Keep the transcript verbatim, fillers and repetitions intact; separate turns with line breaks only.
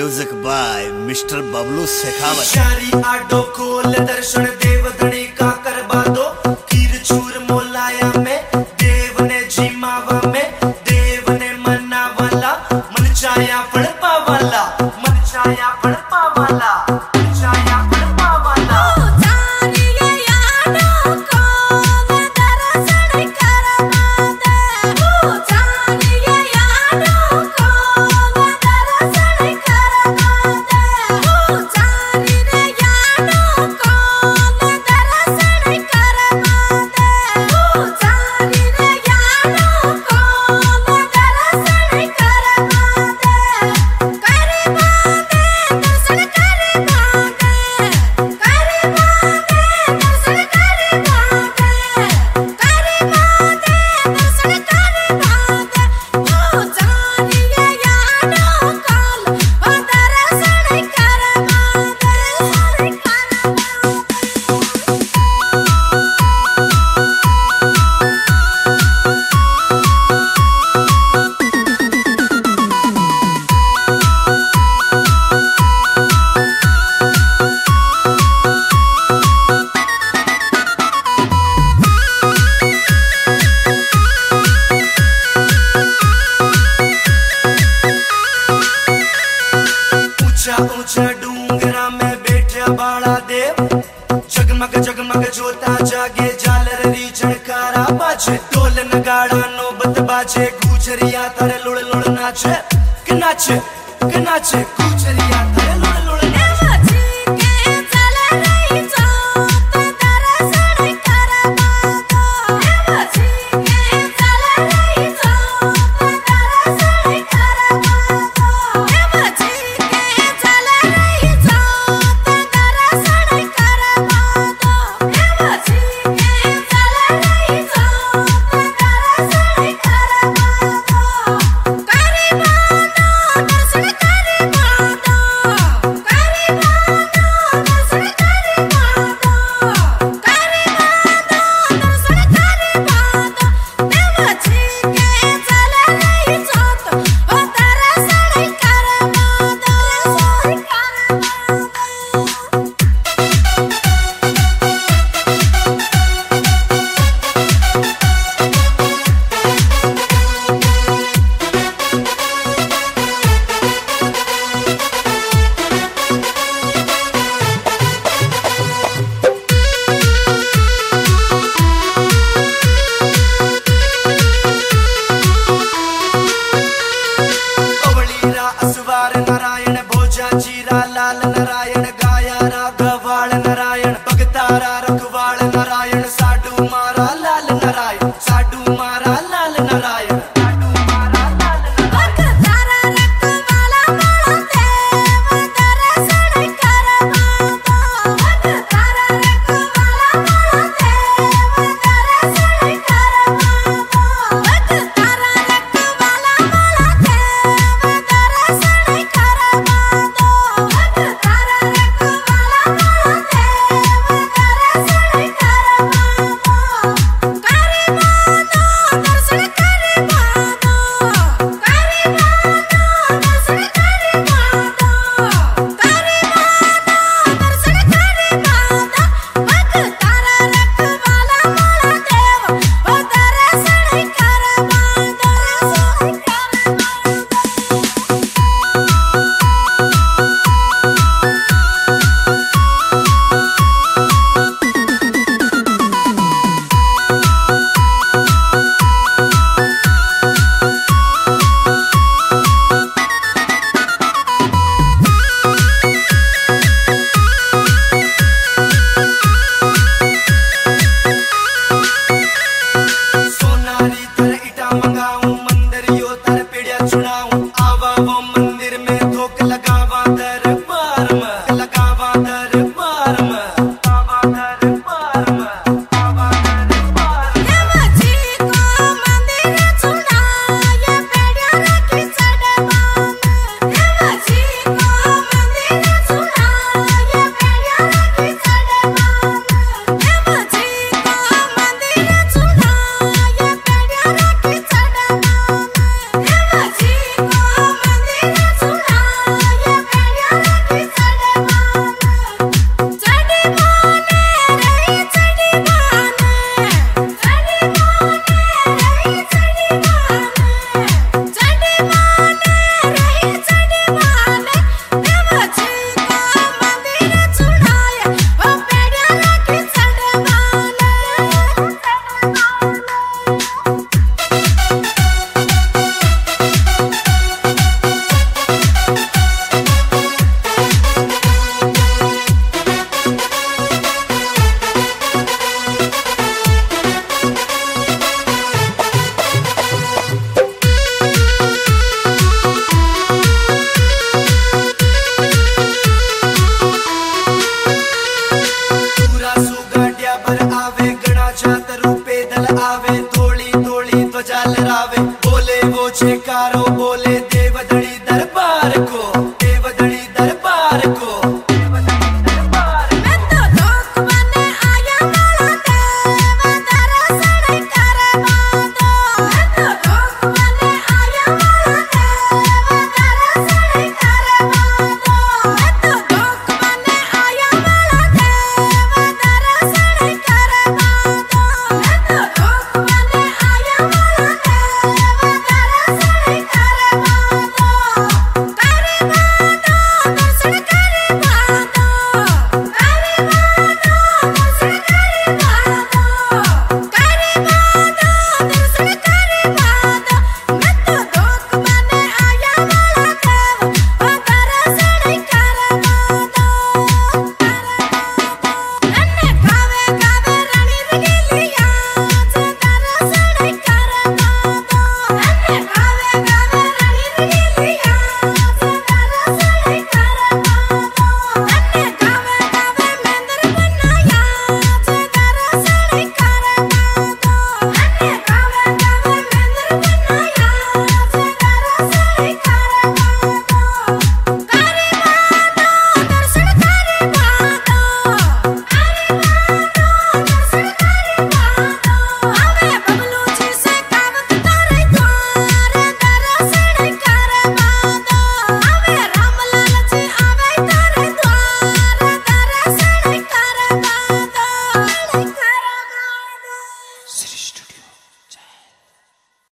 Music by mister Bablu Shekhawat.
शारी आडो खोल दर्शन देव धनी का करवा दो, खीर चूर मोलाया में देव ने जीमावा में, देव ने मना वाला मन चाया फड़ पावाला, मन चाया फड़ पावाला, मन चाया फड़ पावाला। ऊंचा डूंगरा में बैठा बाड़ा देव, जगमग जगमग जोता जागे झालर री झणकारा बाजे, ढोल नगाड़ा नौबत बाजे, गुजरिया थारे लुड़ लुड़ नाचे के नाचे के नाचे, गुजरिया थारे लुड़ लुड़ नाचे। नारायण भोजा जीरा लाल नारायण गाया राघवाल नारायण भगतारा रखवाल नारायण साडू मारा लाल नारायण, साडू मारा लाल नारायण, साडू मारा लाल मंदिर में धोख लगावा दरबार में, लगावा दरबार में, लगावा दरबार